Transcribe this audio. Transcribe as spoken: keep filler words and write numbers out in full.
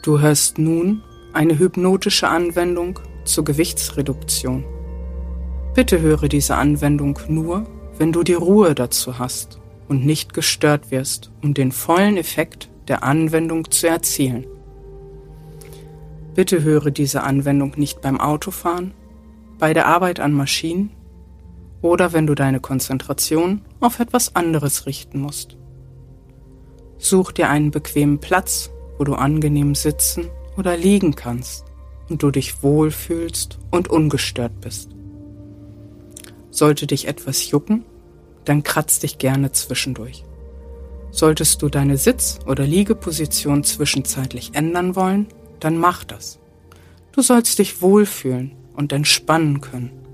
Du hörst nun eine hypnotische Anwendung zur Gewichtsreduktion. Bitte höre diese Anwendung nur, wenn du die Ruhe dazu hast und nicht gestört wirst, um den vollen Effekt der Anwendung zu erzielen. Bitte höre diese Anwendung nicht beim Autofahren, bei der Arbeit an Maschinen oder wenn du deine Konzentration auf etwas anderes richten musst. Such dir einen bequemen Platz, wo du angenehm sitzen oder liegen kannst und du dich wohlfühlst und ungestört bist. Sollte dich etwas jucken, dann kratz dich gerne zwischendurch. Solltest du deine Sitz- oder Liegeposition zwischenzeitlich ändern wollen, dann mach das. Du sollst dich wohlfühlen und entspannen können.